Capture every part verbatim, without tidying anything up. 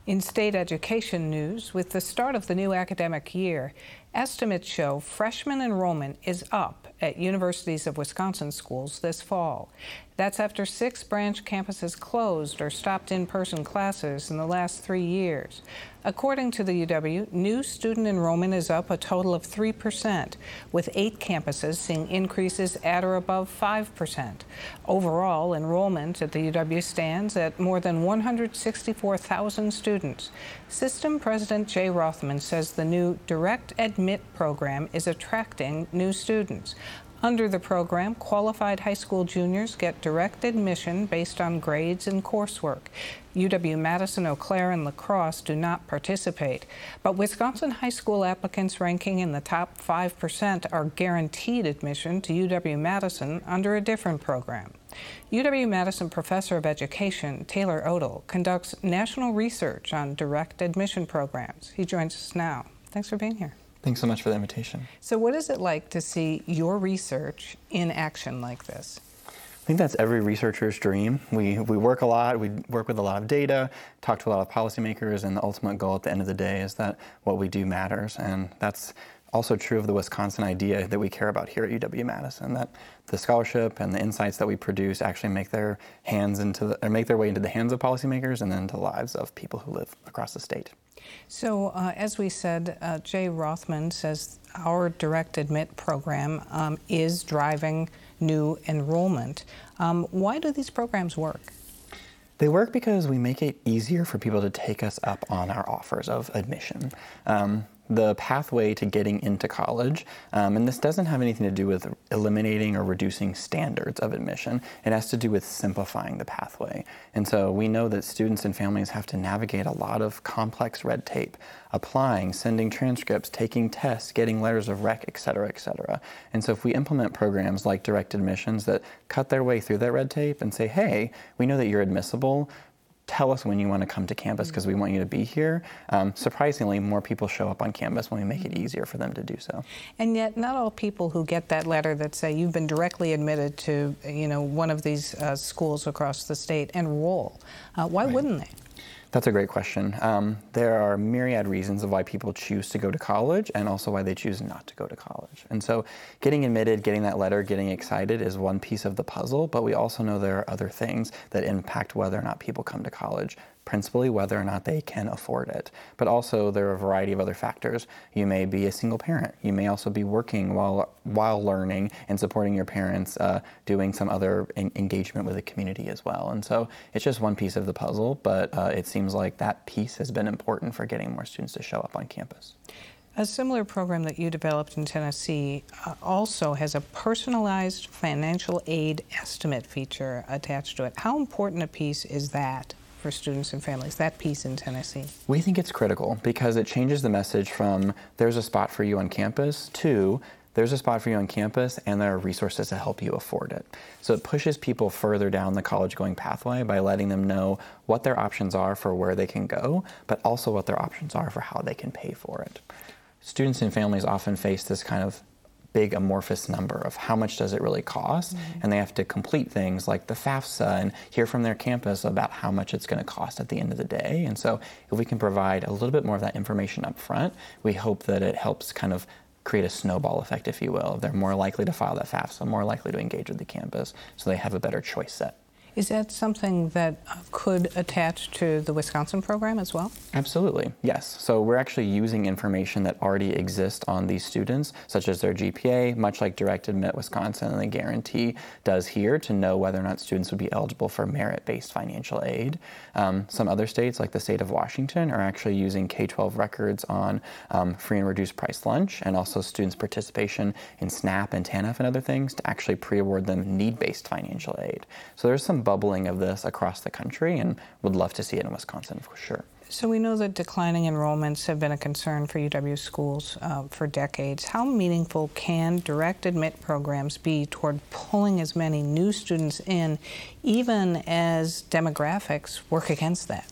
In state education news, with the start of the new academic year, estimates show freshman enrollment is up at universities of Wisconsin schools this fall. That's after six branch campuses closed or stopped in-person classes in the last three years. According to the U W, new student enrollment is up a total of three percent, with eight campuses seeing increases at or above five percent. Overall, enrollment at the U W stands at more than one hundred sixty-four thousand students. System President Jay Rothman says the new Direct Admit program is attracting new students. Under the program, qualified high school juniors get direct admission based on grades and coursework. U W-Madison, Eau Claire, and La Crosse do not participate. But Wisconsin high school applicants ranking in the top five percent are guaranteed admission to U W-Madison under a different program. U W-Madison Professor of Education Taylor Odell conducts national research on direct admission programs. He joins us now. Thanks for being here. Thanks so much for the invitation. So what is it like to see your research in action like this? I think that's every researcher's dream. We, we work a lot, we work with a lot of data, talk to a lot of policymakers, and the ultimate goal at the end of the day is that what we do matters. And that's also true of the Wisconsin idea that we care about here at U W-Madison, that the scholarship and the insights that we produce actually make their hands into the, or make their way into the hands of policymakers and then into the lives of people who live across the state. So, uh, as we said, uh, Jay Rothman says our Direct Admit program um, is driving new enrollment. Um, why do these programs work? They work because we make it easier for people to take us up on our offers of admission. Um, the pathway to getting into college, um, and this doesn't have anything to do with eliminating or reducing standards of admission. It has to do with simplifying the pathway. And so we know that students and families have to navigate a lot of complex red tape, applying, sending transcripts, taking tests, getting letters of rec, et cetera, et cetera. And so if we implement programs like direct admissions that cut their way through that red tape and say, hey, we know that you're admissible, tell us when you want to come to campus because we want you to be here. Um, surprisingly, more people show up on campus when we make it easier for them to do so. And yet, not all people who get that letter that say you've been directly admitted to, you know, one of these uh, schools across the state enroll. Uh, why Right. wouldn't they? That's a great question. Um, there are myriad reasons of why people choose to go to college and also why they choose not to go to college. And so getting admitted, getting that letter, getting excited is one piece of the puzzle, but we also know there are other things that impact whether or not people come to college, principally whether or not they can afford it. But also there are a variety of other factors. You may be a single parent. You may also be working while while learning and supporting your parents, uh, doing some other en engagement with the community as well. And so it's just one piece of the puzzle, but uh, it seems like that piece has been important for getting more students to show up on campus. A similar program that you developed in Tennessee uh, also has a personalized financial aid estimate feature attached to it. How important a piece is that for students and families, that piece in Tennessee? We think it's critical because it changes the message from there's a spot for you on campus to there's a spot for you on campus and there are resources to help you afford it. So it pushes people further down the college-going pathway by letting them know what their options are for where they can go, but also what their options are for how they can pay for it. Students and families often face this kind of big amorphous number of how much does it really cost, mm-hmm. and they have to complete things like the FAFSA and hear from their campus about how much it's going to cost at the end of the day. And so if we can provide a little bit more of that information up front, we hope that it helps kind of create a snowball effect, if you will. They're more likely to file that FAFSA, more likely to engage with the campus, so they have a better choice set. Is that something that could attach to the Wisconsin program as well? Absolutely, yes. So we're actually using information that already exists on these students, such as their G P A, much like Direct Admit Wisconsin and the Guarantee does here, to know whether or not students would be eligible for merit-based financial aid. Um, some other states, like the state of Washington, are actually using K twelve records on um, free and reduced price lunch, and also students' participation in SNAP and TANF and other things to actually pre-award them need-based financial aid. So there's some bubbling of this across the country, and would love to see it in Wisconsin for sure. So we know that declining enrollments have been a concern for U W schools uh, for decades. How meaningful can direct admit programs be toward pulling as many new students in, even as demographics work against that?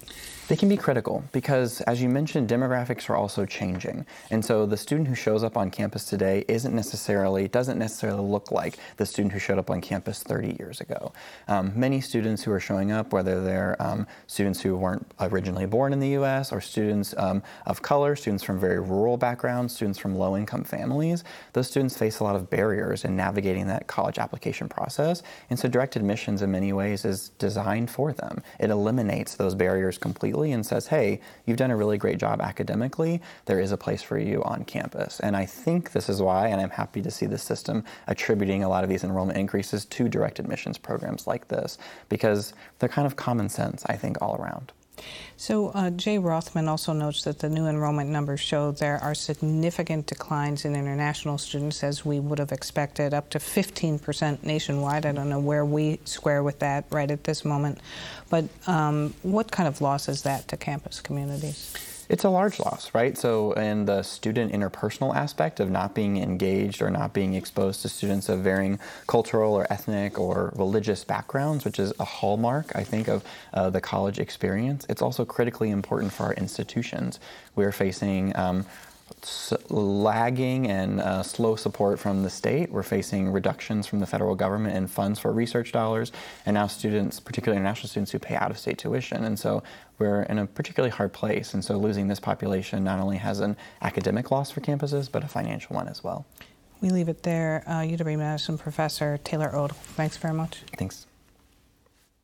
They can be critical because, as you mentioned, demographics are also changing. And so the student who shows up on campus today isn't necessarily, doesn't necessarily look like the student who showed up on campus thirty years ago. Um, many students who are showing up, whether they're um, students who weren't originally born in the U S or students um, of color, students from very rural backgrounds, students from low-income families, those students face a lot of barriers in navigating that college application process. And so direct admissions in many ways is designed for them. It eliminates those barriers completely and says, hey, you've done a really great job academically, there is a place for you on campus. And I think this is why, and I'm happy to see the system attributing a lot of these enrollment increases to direct admissions programs like this, because they're kind of common sense, I think, all around. So uh, Jay Rothman also notes that the new enrollment numbers show there are significant declines in international students, as we would have expected, up to fifteen percent nationwide. I don't know where we square with that right at this moment, but um, what kind of loss is that to campus communities? It's a large loss, right? So in the student interpersonal aspect of not being engaged or not being exposed to students of varying cultural or ethnic or religious backgrounds, which is a hallmark, I think, of uh, the college experience, it's also critically important for our institutions. We're facing um, lagging and uh, slow support from the state. We're facing reductions from the federal government in funds for research dollars, and now students, particularly international students, who pay out-of-state tuition. And so we're in a particularly hard place. And so losing this population not only has an academic loss for campuses, but a financial one as well. We leave it there. Uh, U W Madison professor Taylor Odle, thanks very much. Thanks.